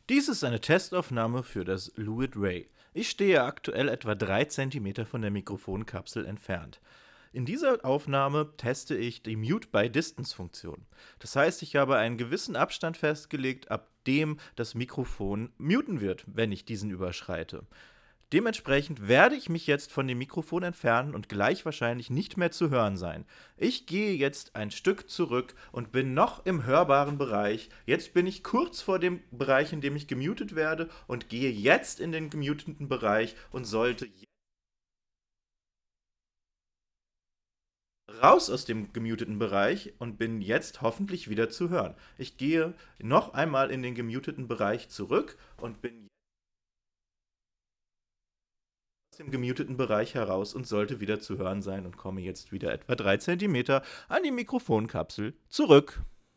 Dies ist eine Testaufnahme für das Luid Ray. Ich stehe aktuell etwa 3 Zentimeter von der Mikrofonkapsel entfernt. In dieser Aufnahme teste ich die Mute-by-Distance-Funktion. Das heißt, ich habe einen gewissen Abstand festgelegt, ab dem das Mikrofon muten wird, wenn ich diesen überschreite. Dementsprechend werde ich mich jetzt von dem Mikrofon entfernen und gleich wahrscheinlich nicht mehr zu hören sein. Ich gehe jetzt ein Stück zurück und bin noch im hörbaren Bereich. Jetzt bin ich kurz vor dem Bereich, in dem ich gemutet werde, und gehe jetzt in den gemuteten Bereich und sollte raus aus dem gemuteten Bereich und bin jetzt hoffentlich wieder zu hören. Ich gehe noch einmal in den gemuteten Bereich zurück und bin aus dem gemuteten Bereich heraus und sollte wieder zu hören sein und komme jetzt wieder etwa 3 Zentimeter an die Mikrofonkapsel zurück.